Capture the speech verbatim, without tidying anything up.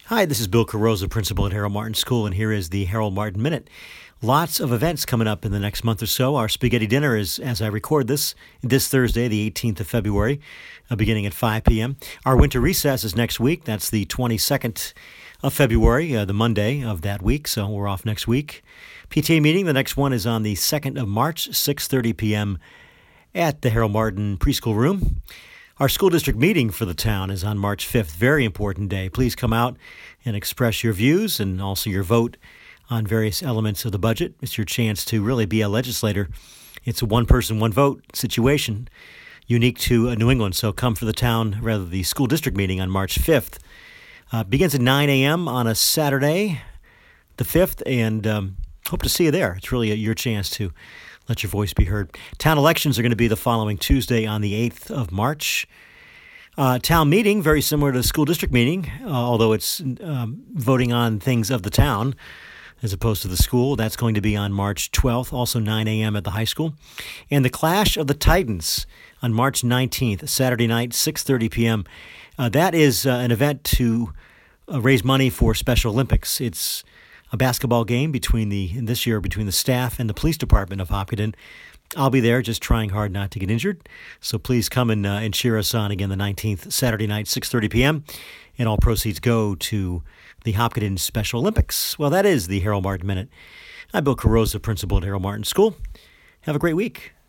Hi, this is Bill Carosa, principal at Harold Martin School, and here is the Harold Martin Minute. Lots of events coming up in the next month or so. Our spaghetti dinner is, as I record this, this Thursday, the eighteenth of February, uh, beginning at five p.m. Our winter recess is next week. That's the twenty-second of February, uh, the Monday of that week, so we're off next week. P T A meeting, the next one is on the second of March, six thirty p.m. at the Harold Martin Preschool Room. Our school district meeting for the town is on March fifth, very important day. Please come out and express your views and also your vote on various elements of the budget. It's your chance to really be a legislator. It's a one-person, one-vote situation unique to uh, New England, so come for the town, rather the school district meeting on March fifth. Uh, begins at nine a.m. on a Saturday, the fifth, and um, hope to see you there. It's really a, your chance to let your voice be heard. Town elections are going to be the following Tuesday on the eighth of March. Uh, town meeting, very similar to the school district meeting, uh, although it's um, voting on things of the town as opposed to the school. That's going to be on March twelfth, also nine a.m. at the high school. And the Clash of the Titans on March nineteenth, Saturday night, six thirty p.m. Uh, that is uh, an event to uh, raise money for Special Olympics. It's a basketball game between the this year between the staff and the police department of Hopkinton. I'll be there just trying hard not to get injured. So please come and, uh, and cheer us on again the nineteenth, Saturday night, six thirty p.m. And all proceeds go to the Hopkinton Special Olympics. Well, that is the Harold Martin Minute. I'm Bill Carosa, principal at Harold Martin School. Have a great week.